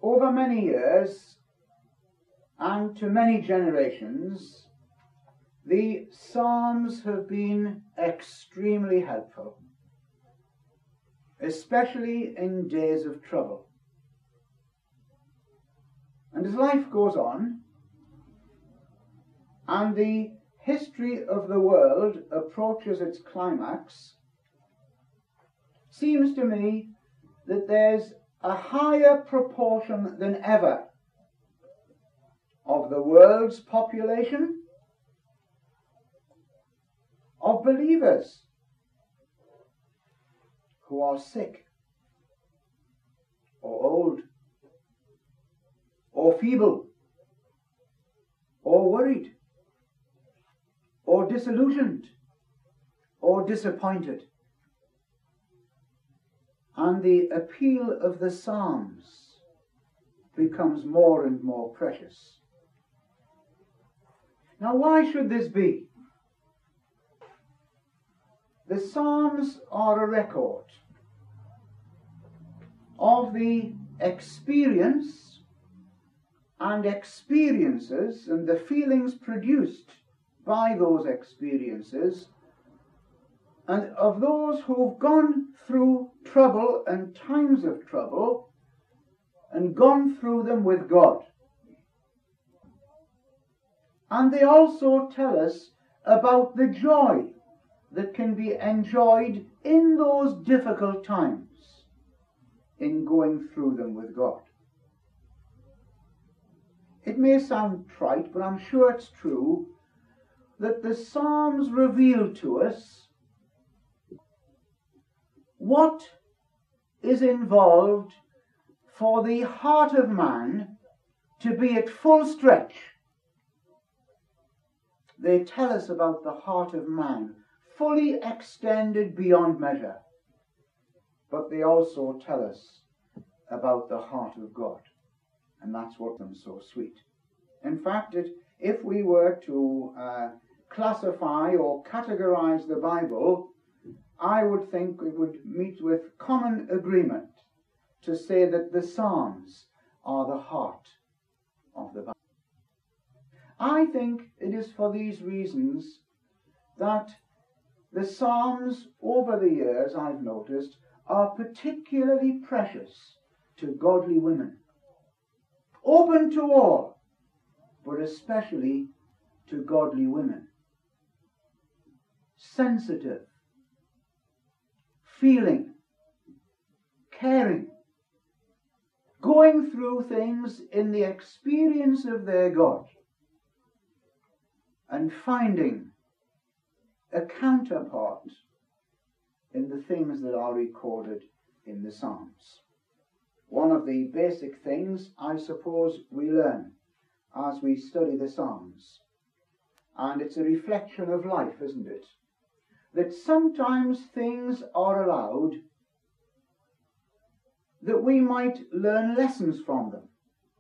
over many years and to many generations, the Psalms have been extremely helpful, especially in days of trouble. And as life goes on, and the history of the world approaches its climax, seems to me that there's a higher proportion than ever of the world's population of believers who are sick or old or feeble or worried or disillusioned or disappointed. And the appeal of the Psalms becomes more and more precious. Now, why should this be? The Psalms are a record of the experience and experiences and the feelings produced by those experiences, and of those who've gone through trouble and times of trouble and gone through them with God. And they also tell us about the joy that can be enjoyed in those difficult times in going through them with God. It may sound trite, but I'm sure it's true that the Psalms reveal to us what is involved for the heart of man to be at full stretch. They tell us about the heart of man, fully extended beyond measure. But they also tell us about the heart of God. And that's what makes them so sweet. In fact, if we were to classify or categorize the Bible, I would think we would meet with common agreement to say that the Psalms are the heart of the Bible. I think it is for these reasons that the Psalms over the years, I've noticed, are particularly precious to godly women. Open to all, but especially to godly women. Sensitive, feeling, caring, going through things in the experience of their God, and finding a counterpart in the things that are recorded in the Psalms. One of the basic things, I suppose, we learn as we study the Psalms, and it's a reflection of life, isn't it? That sometimes things are allowed that we might learn lessons from them.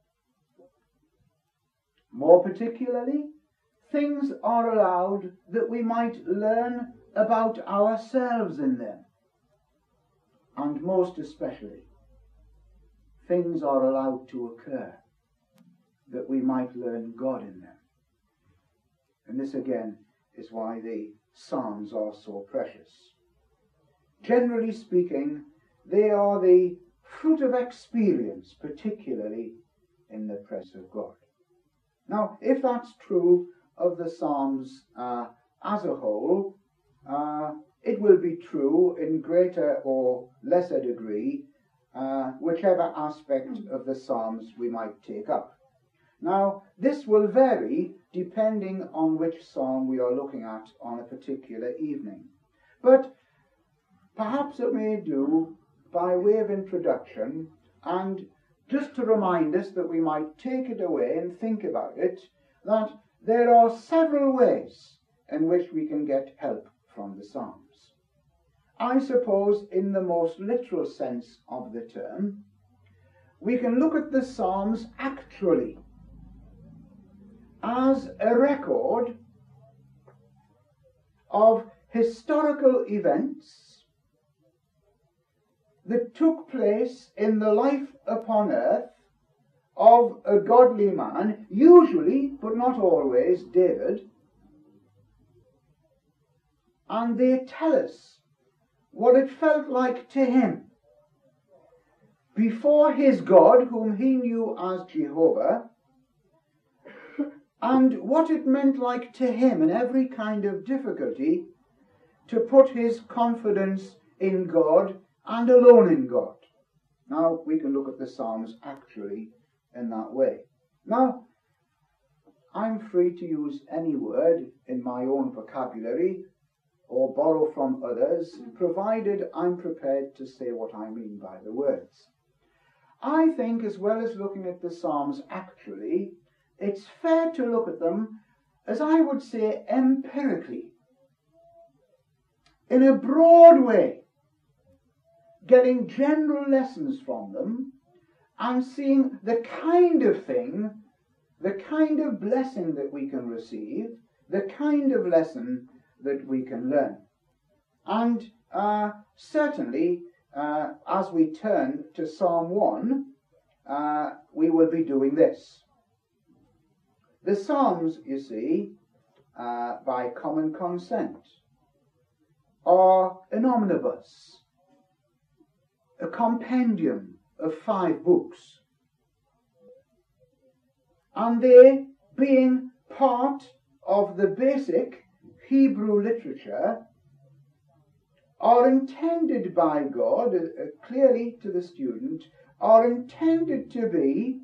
More particularly, things are allowed that we might learn about ourselves in them. And most especially, things are allowed to occur that we might learn God in them. And this again is why the Psalms are so precious. Generally speaking, they are the fruit of experience, particularly in the presence of God. Now, if that's true of the Psalms as a whole, it will be true in greater or lesser degree, whichever aspect of the Psalms we might take up. Now, this will vary depending on which psalm we are looking at on a particular evening. But perhaps it may do, by way of introduction, and just to remind us that we might take it away and think about it, that there are several ways in which we can get help from the Psalms. I suppose, in the most literal sense of the term, we can look at the Psalms actually as a record of historical events that took place in the life upon earth of a godly man, usually, but not always, David, and they tell us what it felt like to him before his God, whom he knew as Jehovah, and what it meant like to him in every kind of difficulty to put his confidence in God and alone in God. Now, we can look at the Psalms actually in that way. Now, I'm free to use any word in my own vocabulary or borrow from others, provided I'm prepared to say what I mean by the words. I think, as well as looking at the Psalms actually, it's fair to look at them, as I would say, empirically, in a broad way, getting general lessons from them and seeing the kind of thing, the kind of blessing that we can receive, the kind of lesson that we can learn. And certainly, as we turn to Psalm 1, we will be doing this. The Psalms, you see, by common consent, are an omnibus, a compendium of 5 books. And they, being part of the basic Hebrew literature, are intended by God, clearly to the student, are intended to be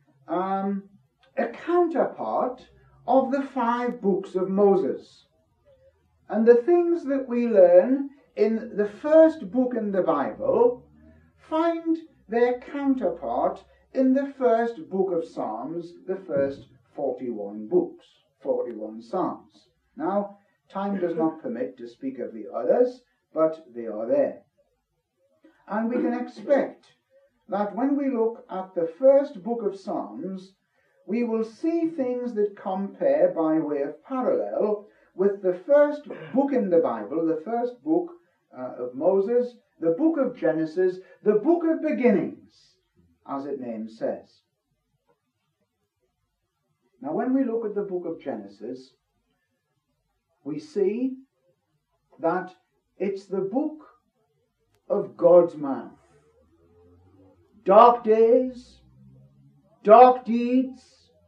a counterpart of the 5 books of Moses. And the things that we learn in the first book in the Bible find their counterpart in the first book of Psalms, the first 41 books, 41 Psalms. Now, time does not permit to speak of the others, but they are there. And we can expect that when we look at the first book of Psalms, we will see things that compare by way of parallel with the first book in the Bible, the first book of Moses, the book of Genesis, the book of beginnings, as its name says. Now, when we look at the book of Genesis, we see that it's the book of God's man. Dark days, dark deeds,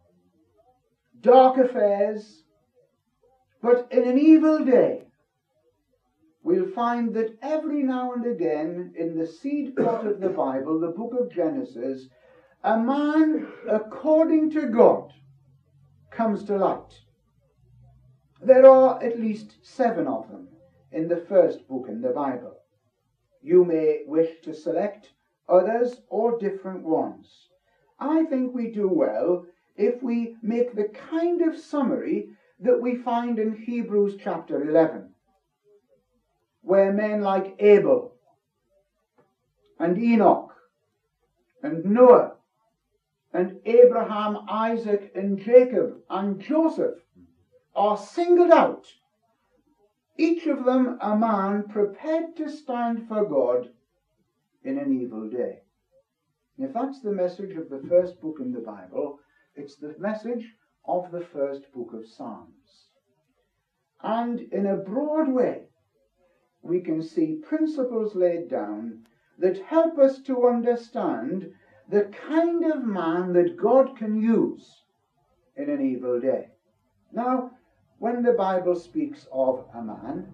dark affairs, but in an evil day, we'll find that every now and again in the seed plot of the Bible, the book of Genesis, a man according to God comes to light. There are at least 7 of them in the first book in the Bible. You may wish to select others or different ones. I think we do well if we make the kind of summary that we find in Hebrews chapter 11, where men like Abel and Enoch and Noah and Abraham, Isaac and Jacob and Joseph are singled out, each of them a man prepared to stand for God in an evil day. And if that's the message of the first book in the Bible, it's the message of the first book of Psalms. And in a broad way, we can see principles laid down that help us to understand the kind of man that God can use in an evil day. Now, when the Bible speaks of a man,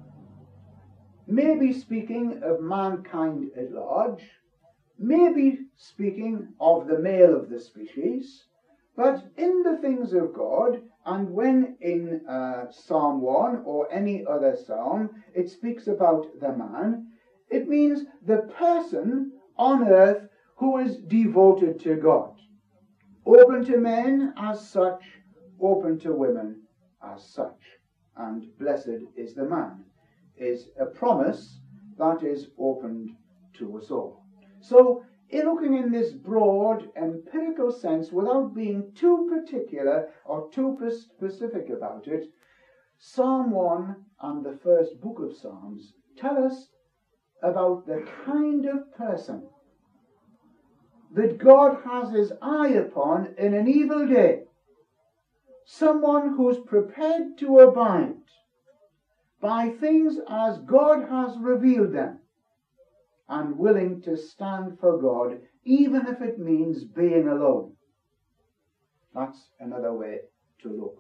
maybe speaking of mankind at large, maybe speaking of the male of the species, but in the things of God, and when in Psalm 1 or any other psalm it speaks about the man, it means the person on earth who is devoted to God, open to men as such, open to women as such. And blessed is the man, is a promise that is opened to us all. So, in looking in this broad empirical sense, without being too particular or too specific about it, Psalm 1 and the first book of Psalms tell us about the kind of person that God has his eye upon in an evil day. Someone who's prepared to abide by things as God has revealed them, and willing to stand for God, even if it means being alone. That's another way to look.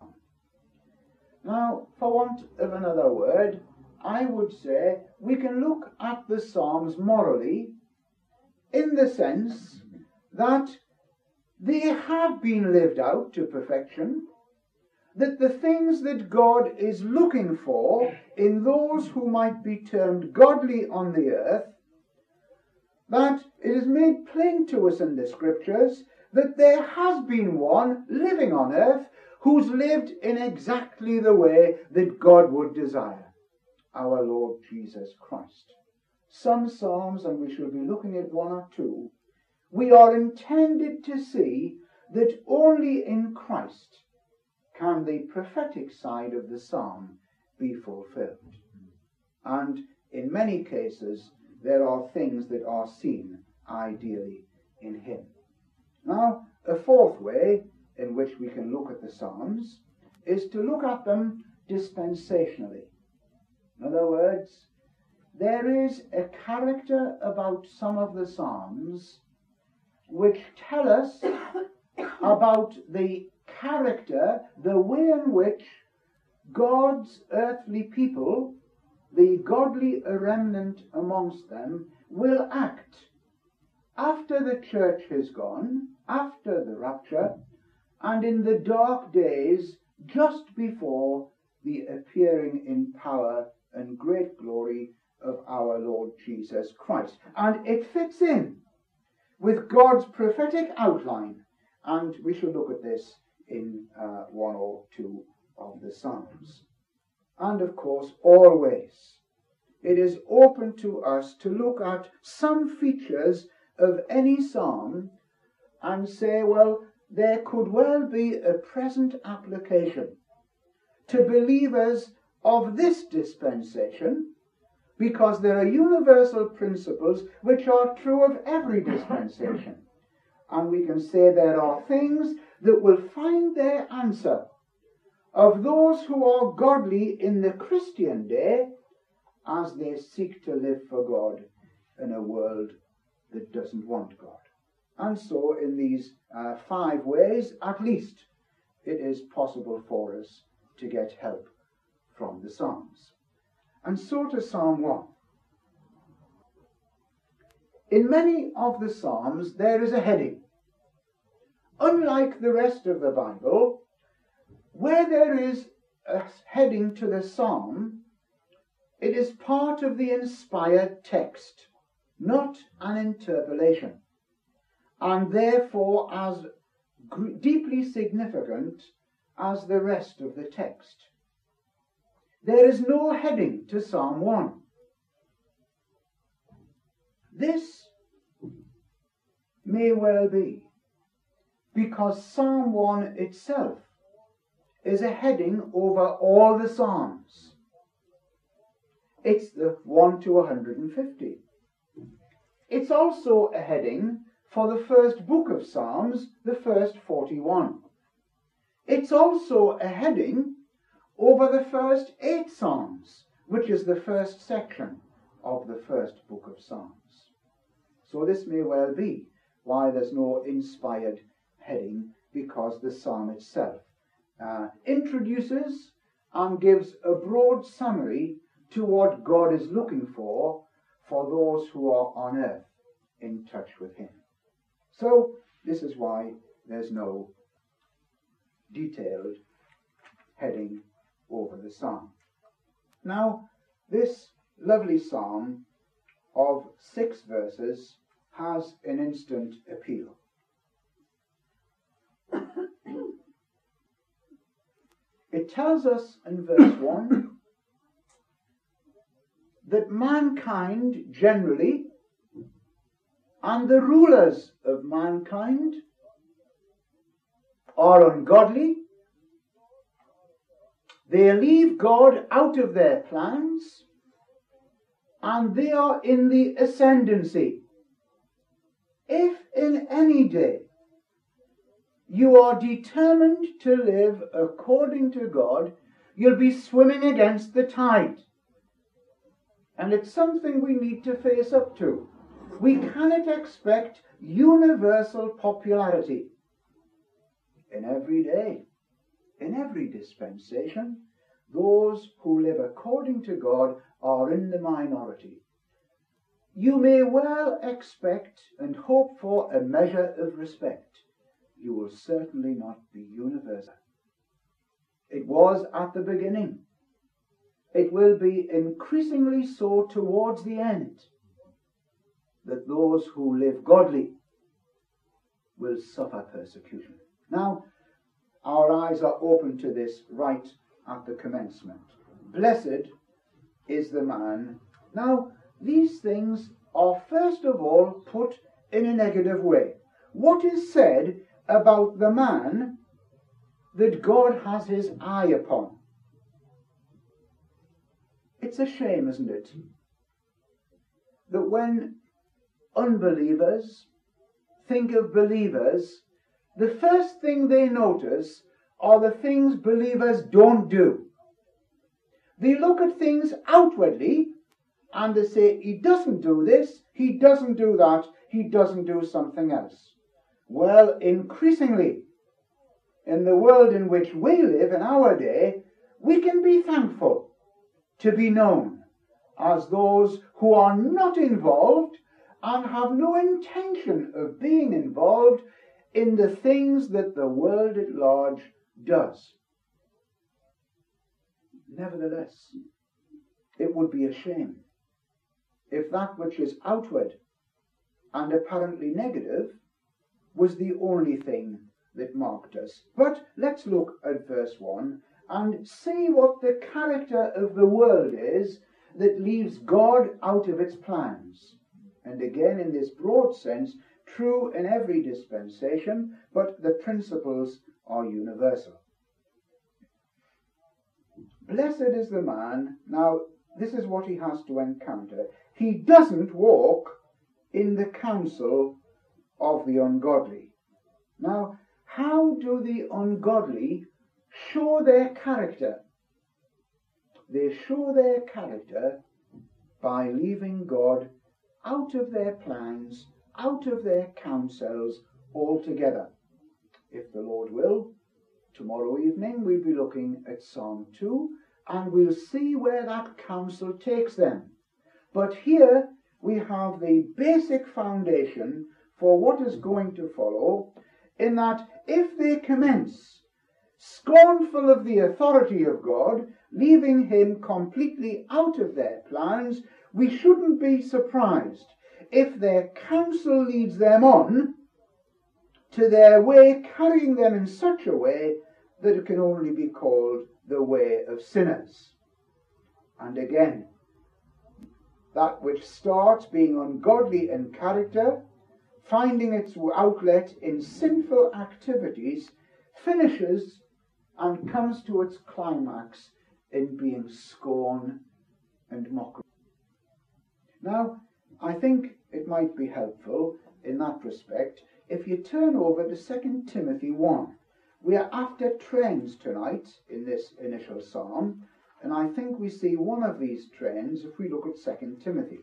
Now, for want of another word, I would say we can look at the Psalms morally in the sense that they have been lived out to perfection, that the things that God is looking for in those who might be termed godly on the earth, that it is made plain to us in the Scriptures that there has been one living on earth who's lived in exactly the way that God would desire, our Lord Jesus Christ. Some Psalms, and we shall be looking at one or two, we are intended to see that only in Christ can the prophetic side of the psalm be fulfilled. And in many cases, there are things that are seen ideally in him. Now, a fourth way in which we can look at the Psalms is to look at them dispensationally. In other words, there is a character about some of the Psalms which tell us about the character, the way in which God's earthly people, the godly remnant amongst them, will act after the church has gone, after the rapture, and in the dark days just before the appearing in power and great glory of our Lord Jesus Christ. And it fits in with God's prophetic outline, and we shall look at this in one or two of the Psalms. And of course, always, it is open to us to look at some features of any psalm and say, well, there could well be a present application to believers of this dispensation, because there are universal principles which are true of every dispensation. And we can say there are things that will find their answer of those who are godly in the Christian day as they seek to live for God in a world that doesn't want God. And so in these 5 ways, at least, it is possible for us to get help from the Psalms. And so to Psalm 1. In many of the Psalms there is a heading. Unlike the rest of the Bible, where there is a heading to the Psalm, it is part of the inspired text, not an interpolation, and therefore as deeply significant as the rest of the text. There is no heading to Psalm 1. This may well be because Psalm 1 itself is a heading over all the Psalms. It's the 1 to 150. It's also a heading for the first book of Psalms, the first 41. It's also a heading over the first 8 Psalms, which is the first section of the first book of Psalms. So this may well be why there's no inspired heading, because the psalm itself introduces and gives a broad summary to what God is looking for those who are on earth in touch with him. So this is why there's no detailed heading over the psalm. Now, this lovely psalm of 6 verses has an instant appeal. It tells us in verse 1 that mankind generally and the rulers of mankind are ungodly. They leave God out of their plans, and they are in the ascendancy. if in any day you are determined to live according to God, you'll be swimming against the tide. And it's something we need to face up to. We cannot expect universal popularity in every day, in every dispensation. Those who live according to God are in the minority. You may well expect and hope for a measure of respect. You will certainly not be universal. It was at the beginning. It will be increasingly so towards the end, that those who live godly will suffer persecution. Now, our eyes are open to this right at the commencement. Blessed is the man. Now, these things are first of all put in a negative way. What is said about the man that God has his eye upon? It's a shame, isn't it, that when unbelievers think of believers, the first thing they notice are the things believers don't do. They look at things outwardly and they say, he doesn't do this, he doesn't do that, he doesn't do something else. Well, increasingly, in the world in which we live in our day, we can be thankful to be known as those who are not involved and have no intention of being involved in the things that the world at large does. Nevertheless, it would be a shame if that which is outward and apparently negative was the only thing that marked us. But let's look at verse 1 and see what the character of the world is that leaves God out of its plans. And again, in this broad sense, true in every dispensation, but the principles are universal. Blessed is the man. Now, this is what he has to encounter. He doesn't walk in the counsel of the ungodly. Now, how do the ungodly show their character? They show their character by leaving God out of their plans, out of their counsels altogether. If the Lord will, tomorrow evening we'll be looking at Psalm 2 and we'll see where that counsel takes them. But here we have the basic foundation for what is going to follow, in that if they commence scornful of the authority of God, leaving him completely out of their plans, we shouldn't be surprised if their counsel leads them on to their way, carrying them in such a way that it can only be called the way of sinners. And again, that which starts being ungodly in character, finding its outlet in sinful activities, finishes and comes to its climax in being scorn and mockery. Now, I think it might be helpful in that respect if you turn over to 2 Timothy 1. We are after trends tonight in this initial psalm, and I think we see one of these trends if we look at 2 Timothy.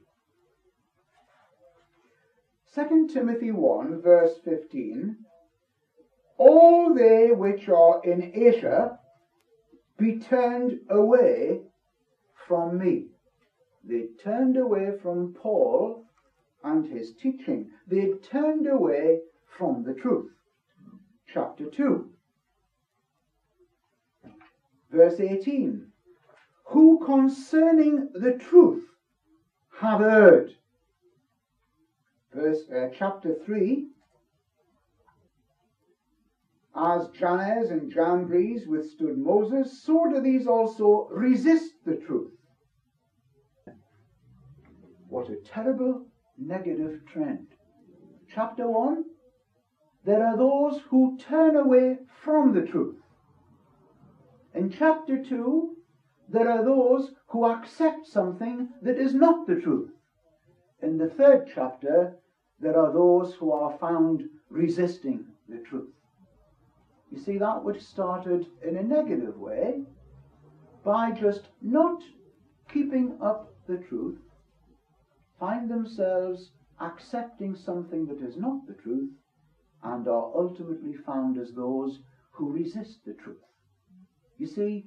2 Timothy 1, verse 15, all they which are in Asia be turned away from me. They turned away from Paul and his teaching. They turned away from the truth. Chapter 2, verse 18, who concerning the truth have erred. Chapter 3, as Jannes and Jambres withstood Moses, so do these also resist the truth. What a terrible negative trend. Chapter 1, there are those who turn away from the truth. In chapter 2, there are those who accept something that is not the truth. In the third chapter, there are those who are found resisting the truth. You see, that which started in a negative way, by just not keeping up the truth, find themselves accepting something that is not the truth, and are ultimately found as those who resist the truth. You see,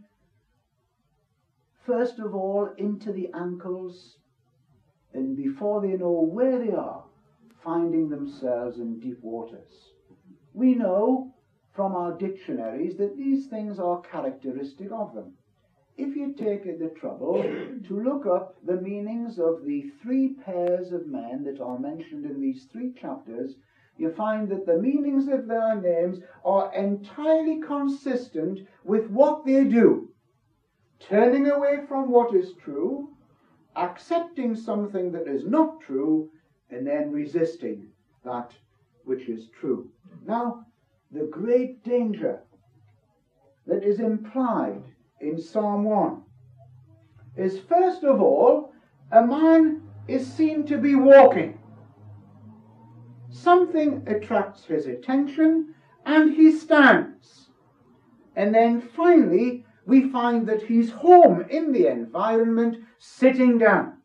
first of all, into the ankles, and before they know where they are, finding themselves in deep waters. We know from our dictionaries that these things are characteristic of them. If you take the trouble to look up the meanings of the 3 pairs of men that are mentioned in these 3 chapters, you find that the meanings of their names are entirely consistent with what they do. Turning away from what is true, accepting something that is not true, and then resisting that which is true. Now, the great danger that is implied in Psalm 1 is, first of all, a man is seen to be walking. Something attracts his attention and he stands. And then finally, we find that he's home in the environment, sitting down.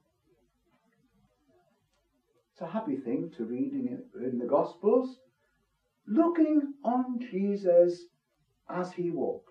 It's a happy thing to read in the Gospels, looking on Jesus as he walked.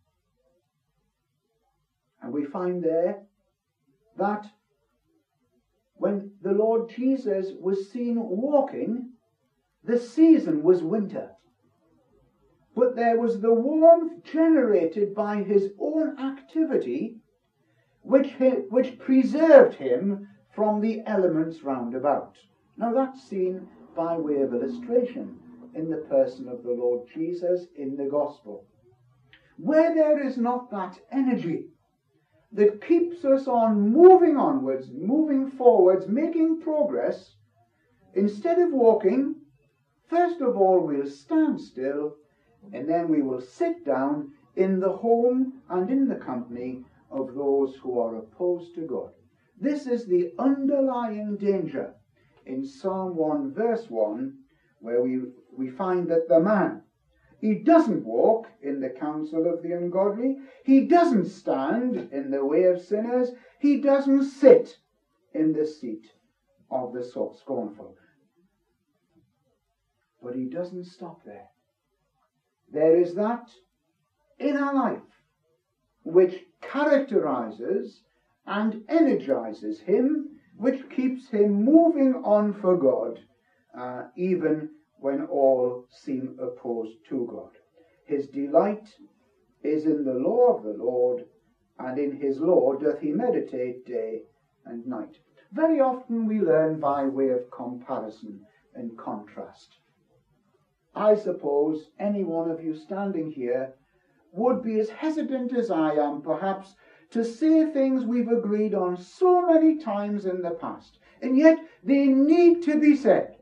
And we find there that when the Lord Jesus was seen walking, the season was winter. But there was the warmth generated by his own activity which preserved him from the elements round about. Now that's seen by way of illustration in the person of the Lord Jesus in the Gospel. Where there is not that energy that keeps us on moving onwards, moving forwards, making progress, instead of walking, first of all we'll stand still, and then we will sit down in the home and in the company of those who are opposed to God. This is the underlying danger in Psalm 1 verse 1, where we find that the man, he doesn't walk in the counsel of the ungodly, he doesn't stand in the way of sinners, he doesn't sit in the seat of the scornful. But he doesn't stop there. There is that inner life which characterizes and energizes him, which keeps him moving on for God, even when all seem opposed to God. His delight is in the law of the Lord, and in his law doth he meditate day and night. Very often we learn by way of comparison and contrast. I suppose any one of you standing here would be as hesitant as I am, perhaps, to say things we've agreed on so many times in the past, and yet they need to be said.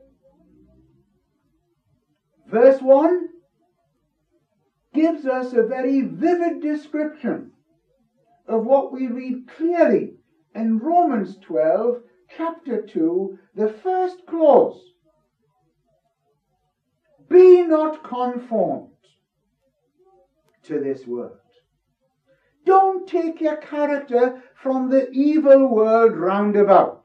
Verse 1 gives us a very vivid description of what we read clearly in Romans 12, chapter 2, the first clause. Be not conformed to this world. Don't take your character from the evil world round about.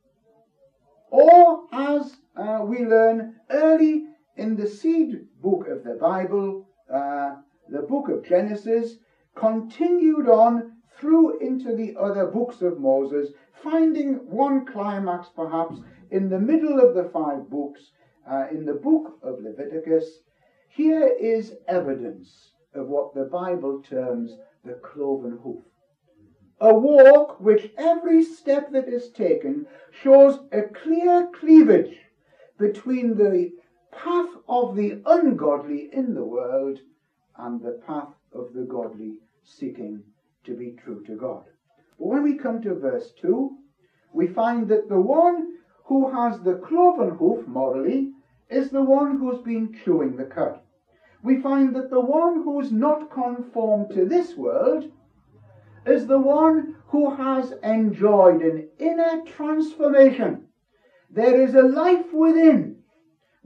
Or, as we learn early in the seed book of the Bible, the book of Genesis, continued on through into the other books of Moses, finding one climax perhaps in the middle of the 5 books, in the book of Leviticus. Here is evidence of what the Bible terms the cloven hoof. A walk which every step that is taken shows a clear cleavage between the path of the ungodly in the world and the path of the godly seeking to be true to God. But when we come to verse 2, we find that the one who has the cloven hoof morally is the one who's been chewing the cud. We find that the one who's not conformed to this world is the one who has enjoyed an inner transformation. There is a life within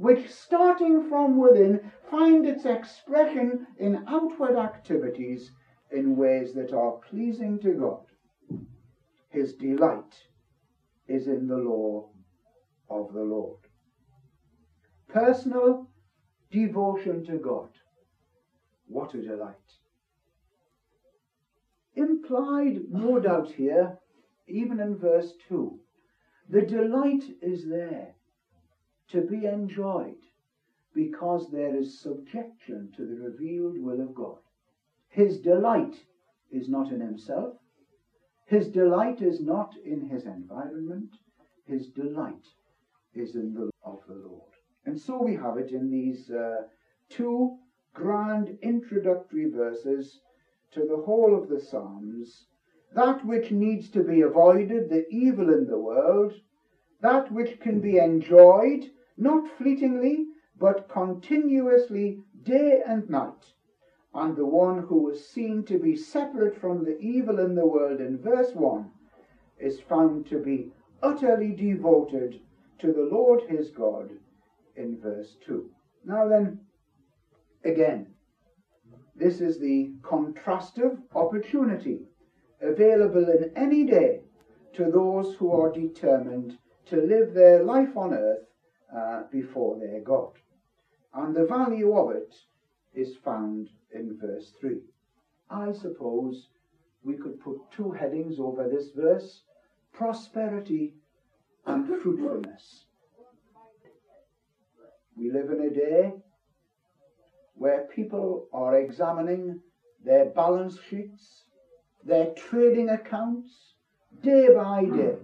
which, starting from within, find its expression in outward activities in ways that are pleasing to God. His delight is in the law of the Lord. Personal devotion to God. What a delight. Implied, no doubt here, even in verse 2, the delight is there to be enjoyed because there is subjection to the revealed will of God. His delight is not in himself. His delight is not in his environment. His delight is in the of the Lord. And so we have it in these two grand introductory verses to the whole of the Psalms. That which needs to be avoided, the evil in the world, that which can be enjoyed, not fleetingly, but continuously, day and night. And the one who is seen to be separate from the evil in the world in verse 1 is found to be utterly devoted to the Lord his God in verse 2. Now then, again, this is the contrastive opportunity available in any day to those who are determined to live their life on earth before their God. And the value of it is found in verse 3. I suppose we could put two headings over this verse: prosperity and fruitfulness. We live in a day where people are examining their balance sheets, their trading accounts, day by day.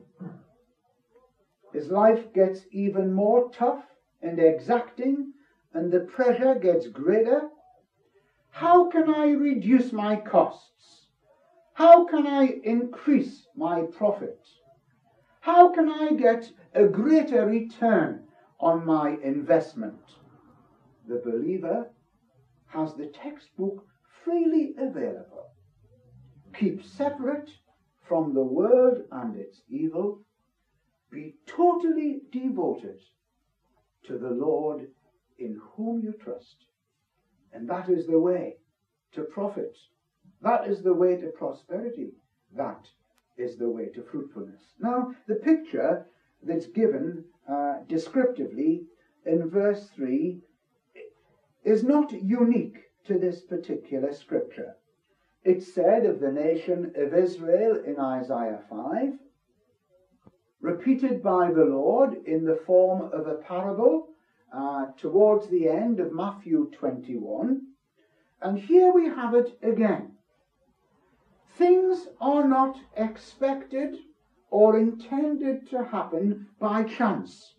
As life gets even more tough and exacting and the pressure gets greater, how can I reduce my costs? How can I increase my profit? How can I get a greater return on my investment? The believer has the textbook freely available. Keep separate from the world and its evil. Be totally devoted to the Lord in whom you trust. And that is the way to profit. That is the way to prosperity. That is the way to fruitfulness. Now, the picture that's given descriptively in verse 3 is not unique to this particular scripture. It's said of the nation of Israel in Isaiah 5, repeated by the Lord in the form of a parable towards the end of Matthew 21. And here we have it again. Things are not expected or intended to happen by chance.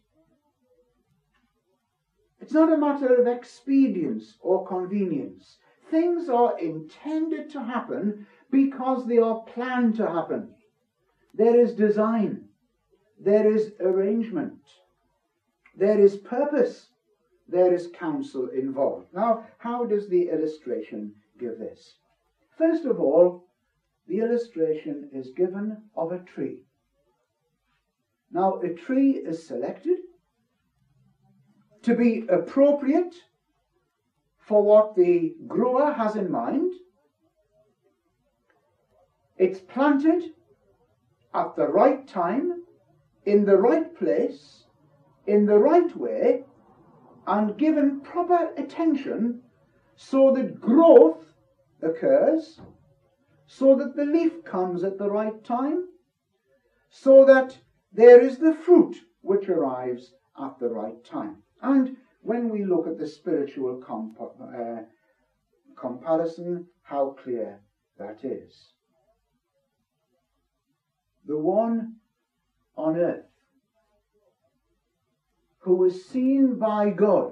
It's not a matter of expedience or convenience. Things are intended to happen because they are planned to happen. There is design. There is arrangement. There is purpose. There is counsel involved. Now, how does the illustration give this? First of all, the illustration is given of a tree. Now, a tree is selected to be appropriate for what the grower has in mind. It's planted at the right time, in the right place, in the right way, and given proper attention so that growth occurs, so that the leaf comes at the right time, so that there is the fruit which arrives at the right time. And when we look at the spiritual comparison, how clear that is. The one on earth who is seen by God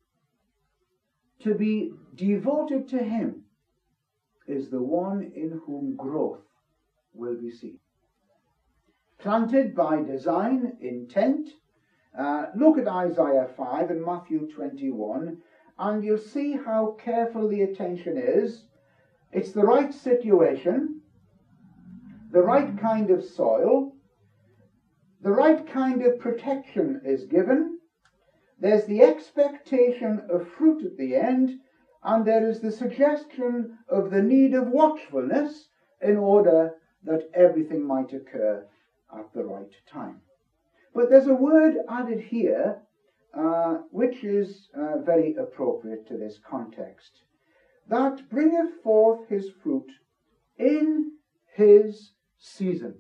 to be devoted to him is the one in whom growth will be seen. Planted by design, intent. Look at Isaiah 5 and Matthew 21, and you'll see how careful the attention is. It's the right situation, the right kind of soil, the right kind of protection is given, there's the expectation of fruit at the end, and there is the suggestion of the need of watchfulness in order that everything might occur at the right time. But there's a word added here which is very appropriate to this context. That bringeth forth his fruit in his season.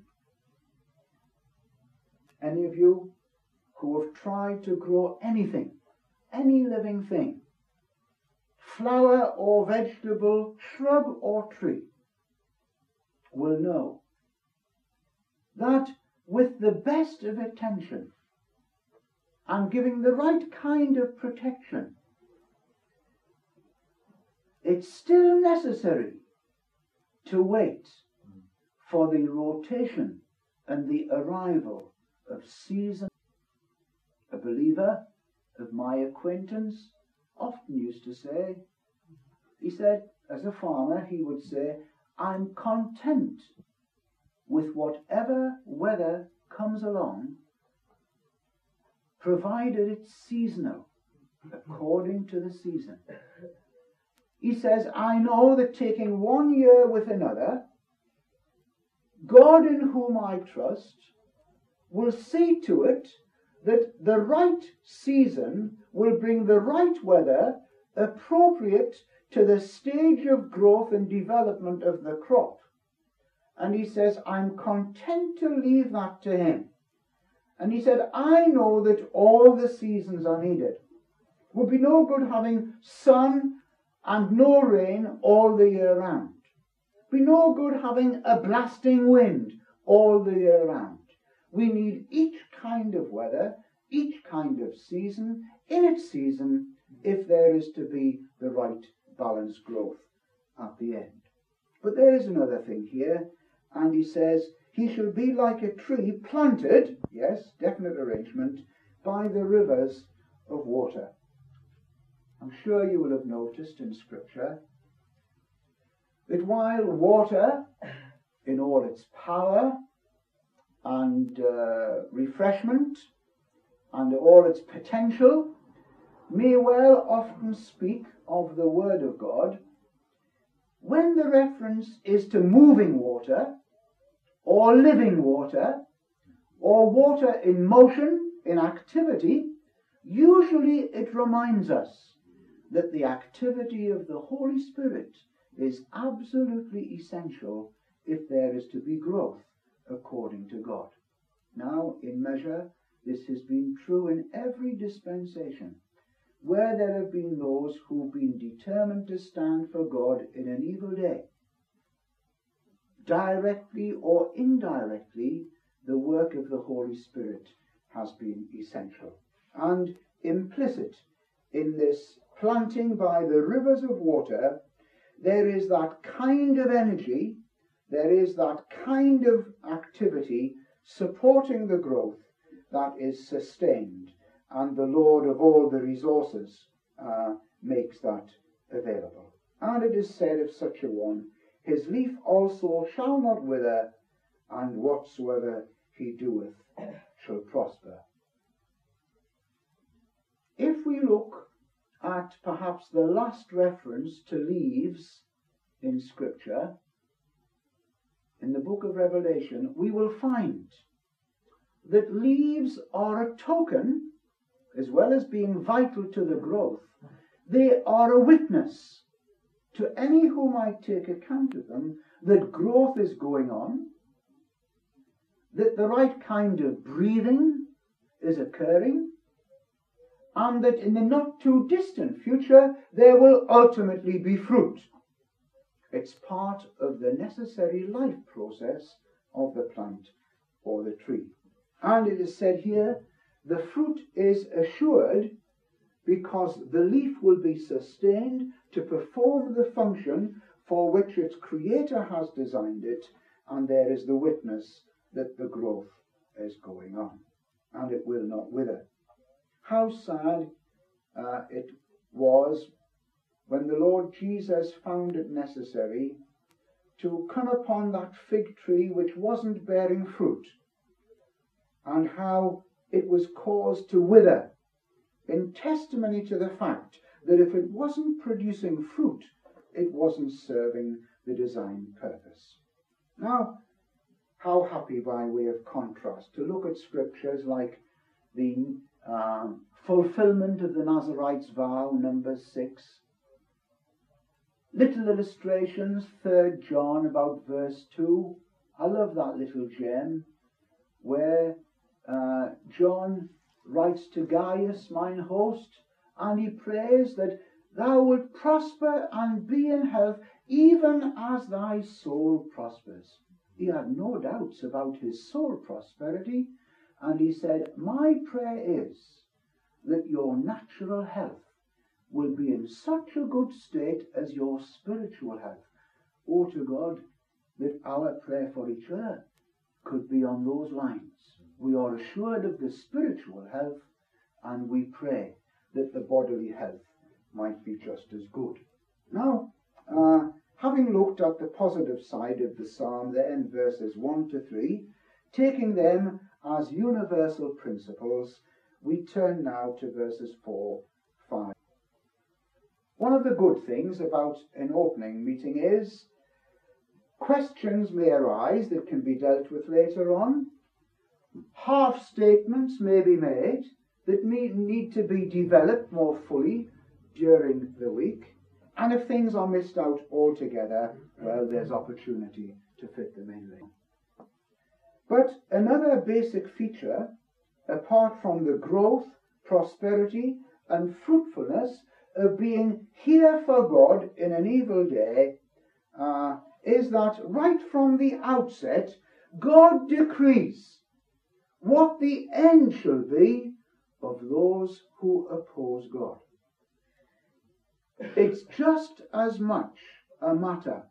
Any of you who have tried to grow anything, any living thing, flower or vegetable, shrub or tree, will know that with the best of attention and giving the right kind of protection, it's still necessary to wait for the rotation and the arrival of season. A believer of my acquaintance often used to say, he said, as a farmer, he would say, I'm content with whatever weather comes along, provided it's seasonal, according to the season. He says, I know that taking one year with another, God in whom I trust will see to it that the right season will bring the right weather appropriate to the stage of growth and development of the crop. And he says, I'm content to leave that to him. And he said, I know that all the seasons are needed. It would be no good having sun and no rain all the year round. It would be no good having a blasting wind all the year round. We need each kind of weather, each kind of season, in its season, if there is to be the right balanced growth at the end. But there is another thing here, and he says, he shall be like a tree planted, yes, definite arrangement, by the rivers of water. I'm sure you will have noticed in Scripture that while water, in all its power and refreshment and all its potential, may well often speak of the Word of God, when the reference is to moving water, or living water, or water in motion, in activity, usually it reminds us that the activity of the Holy Spirit is absolutely essential if there is to be growth according to God. Now, in measure, this has been true in every dispensation, where there have been those who've been determined to stand for God in an evil day. Directly or indirectly, the work of the Holy Spirit has been essential. And implicit in this planting by the rivers of water, there is that kind of energy, there is that kind of activity supporting the growth that is sustained, and the Lord of all the resources makes that available. And it is said of such a one, his leaf also shall not wither, and whatsoever he doeth shall prosper. If we look at perhaps the last reference to leaves in Scripture, in the book of Revelation, we will find that leaves are a token, as well as being vital to the growth, they are a witness to any who might take account of them that growth is going on, that the right kind of breathing is occurring, and that in the not too distant future there will ultimately be fruit. It's part of the necessary life process of the plant or the tree. And it is said here, the fruit is assured because the leaf will be sustained to perform the function for which its creator has designed it, and there is the witness that the growth is going on, and it will not wither. How sad it was when the Lord Jesus found it necessary to come upon that fig tree which wasn't bearing fruit, and how it was caused to wither in testimony to the fact that if it wasn't producing fruit, it wasn't serving the designed purpose. Now, how happy, by way of contrast, to look at scriptures like the fulfillment of the Nazarite's vow, Numbers 6. Little illustrations, 3 John, about verse 2. I love that little gem where John writes to Gaius, mine host, and he prays that thou wilt prosper and be in health, even as thy soul prospers. He had no doubts about his soul prosperity, and he said, my prayer is that your natural health will be in such a good state as your spiritual health. Oh, to God, that our prayer for each other could be on those lines. We are assured of the spiritual health, and we pray that the bodily health might be just as good. Now, having looked at the positive side of the psalm there in verses 1 to 3, taking them as universal principles, we turn now to verses 4, 5. One of the good things about an opening meeting is questions may arise that can be dealt with later on. Half statements may be made that need to be developed more fully during the week. And if things are missed out altogether, well, there's opportunity to fit them in there. But another basic feature, apart from the growth, prosperity, and fruitfulness of being here for God in an evil day, is that right from the outset, God decrees what the end shall be of those who oppose God. It's just as much a matter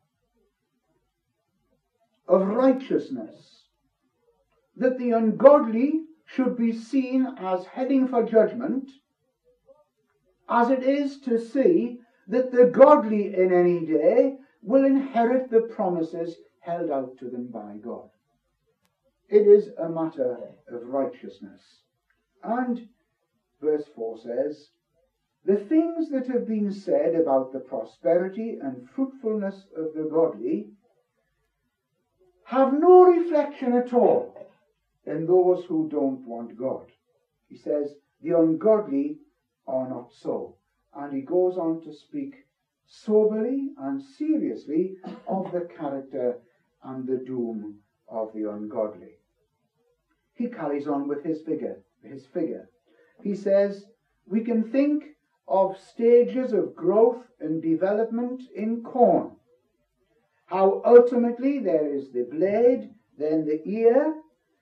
of righteousness that the ungodly should be seen as heading for judgment, as it is to see that the godly in any day will inherit the promises held out to them by God. It is a matter of righteousness. And verse 4 says, the things that have been said about the prosperity and fruitfulness of the godly have no reflection at all in those who don't want God. He says, the ungodly are not so. And he goes on to speak soberly and seriously of the character and the doom of the ungodly. He carries on with his figure. He says, we can think of stages of growth and development in corn. How ultimately there is the blade, then the ear,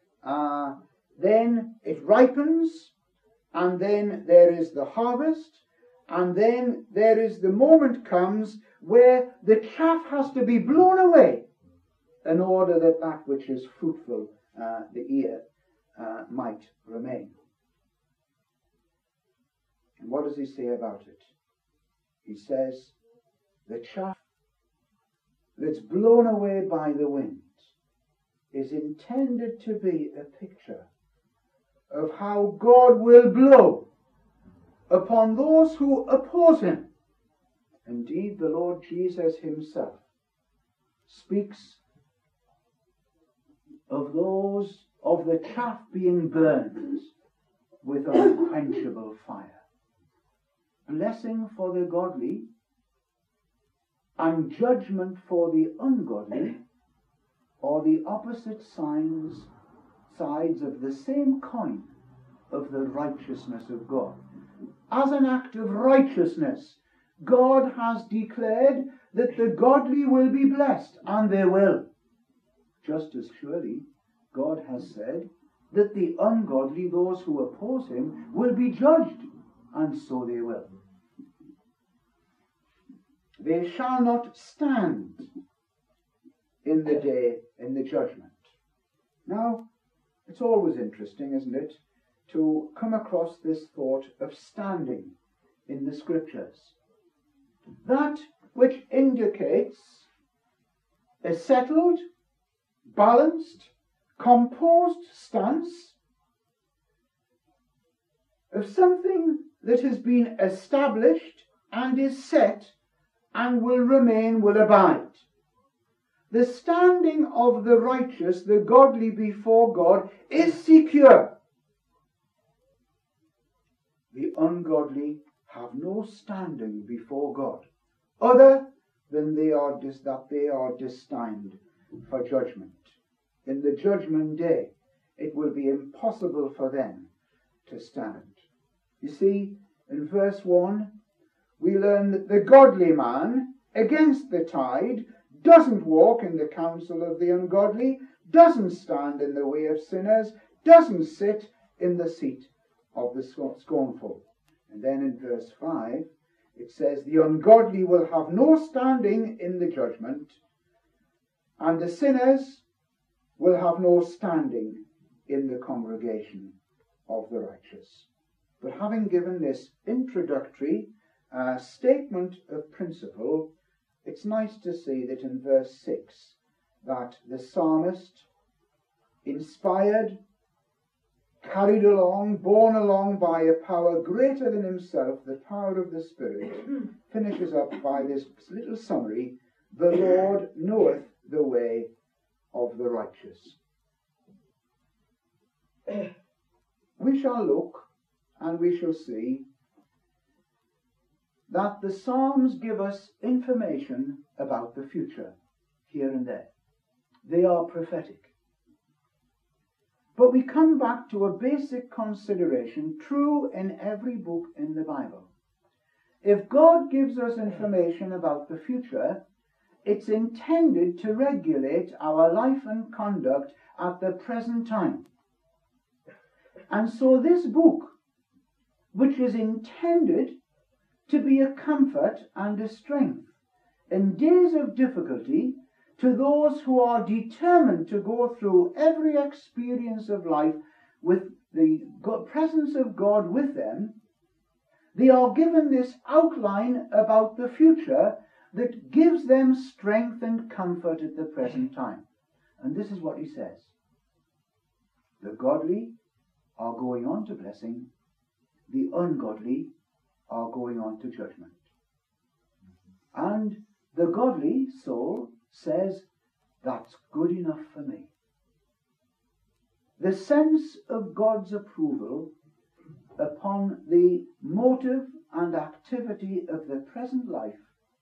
then it ripens, and then there is the harvest, and then there is the moment comes where the chaff has to be blown away in order that that which is fruitful, the ear, might remain. And what does he say about it? He says, the chaff that's blown away by the wind is intended to be a picture of how God will blow upon those who oppose him. Indeed, the Lord Jesus himself speaks of those of the chaff being burned with unquenchable fire. Blessing for the godly and judgment for the ungodly are the opposite sides of the same coin of the righteousness of God. As an act of righteousness, God has declared that the godly will be blessed, and they will. Just as surely, God has said that the ungodly, those who oppose him, will be judged, and so they will. They shall not stand in the day, in the judgment. Now, it's always interesting, isn't it, to come across this thought of standing in the scriptures. That which indicates a settled, balanced, composed stance of something that has been established and is set and will remain, will abide. The standing of the righteous, the godly before God, is secure. The ungodly have no standing before God, other than that they are destined for judgment. In the judgment day, it will be impossible for them to stand. You see, in verse 1, we learn that the godly man, against the tide, doesn't walk in the counsel of the ungodly, doesn't stand in the way of sinners, doesn't sit in the seat of the scornful. And then in verse 5, it says, the ungodly will have no standing in the judgment, and the sinners will have no standing in the congregation of the righteous. But having given this introductory statement of principle, it's nice to see that in verse 6 that the psalmist, inspired, carried along, borne along by a power greater than himself, the power of the Spirit, finishes up by this little summary: the Lord knoweth the way of the righteous. We shall look and we shall see that the Psalms give us information about the future here and there. They are prophetic. But we come back to a basic consideration true in every book in the Bible. If God gives us information about the future, it's intended to regulate our life and conduct at the present time. And so this book, which is intended to be a comfort and a strength in days of difficulty to those who are determined to go through every experience of life with the presence of God with them, they are given this outline about the future that gives them strength and comfort at the present time. And this is what he says: the godly are going on to blessing, the ungodly are going on to judgment. And the godly soul says, that's good enough for me. The sense of God's approval upon the motive and activity of the present life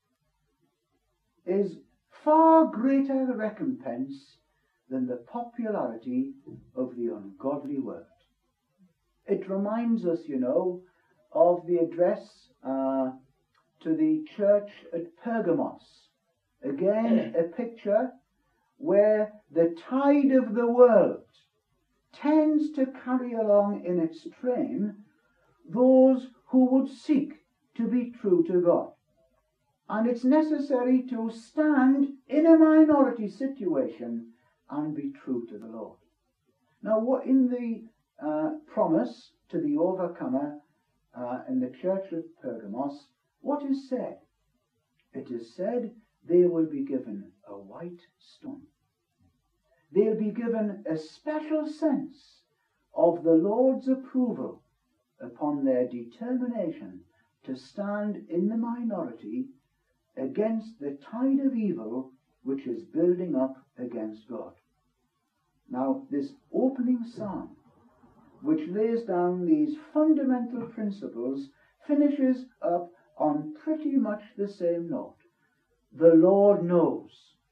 is far greater recompense than the popularity of the ungodly word. It reminds us, of the address to the church at Pergamos. Again, a picture where the tide of the world tends to carry along in its train those who would seek to be true to God. And it's necessary to stand in a minority situation and be true to the Lord. Now, what in the promise to the overcomer in the church of Pergamos, what is said? It is said they will be given a white stone. They'll be given a special sense of the Lord's approval upon their determination to stand in the minority against the tide of evil which is building up against God. Now, this opening psalm, which lays down these fundamental principles, finishes up on pretty much the same note. The Lord knows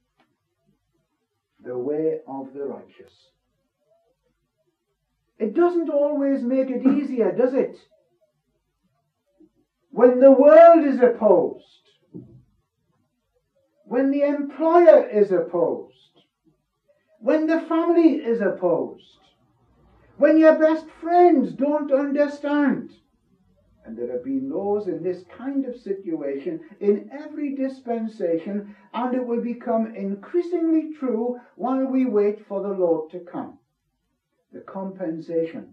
the way of the righteous. It doesn't always make it easier, does it? When the world is opposed, when the employer is opposed, when the family is opposed, when your best friends don't understand. And there have been those in this kind of situation in every dispensation, and it will become increasingly true while we wait for the Lord to come. The compensation.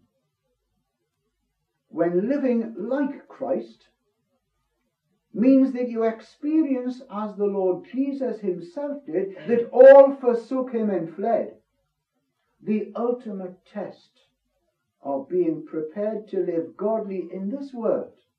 When living like Christ means that you experience, as the Lord Jesus himself did, that all forsook him and fled, the ultimate test of being prepared to live godly in this world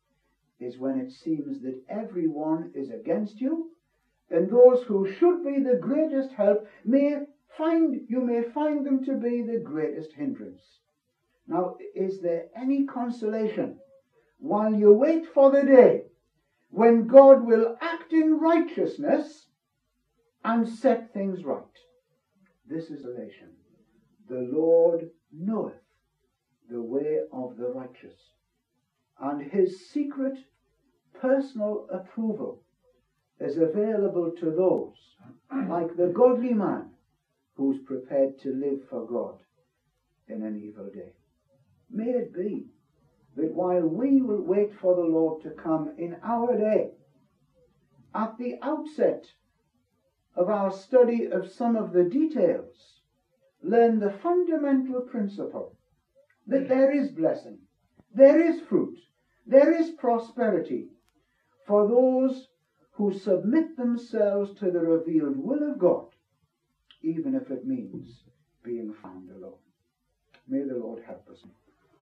is when it seems that everyone is against you, and those who should be the greatest help you may find them to be the greatest hindrance. Now, is there any consolation while you wait for the day when God will act in righteousness and set things right? This is salvation. The Lord knoweth the way of the righteous, and his secret personal approval is available to those, like the godly man, who's prepared to live for God in an evil day. May it be that while we will wait for the Lord to come in our day, at the outset of our study of some of the details, learn the fundamental principle that there is blessing, there is fruit, there is prosperity for those who submit themselves to the revealed will of God, even if it means being found alone. May the Lord help us.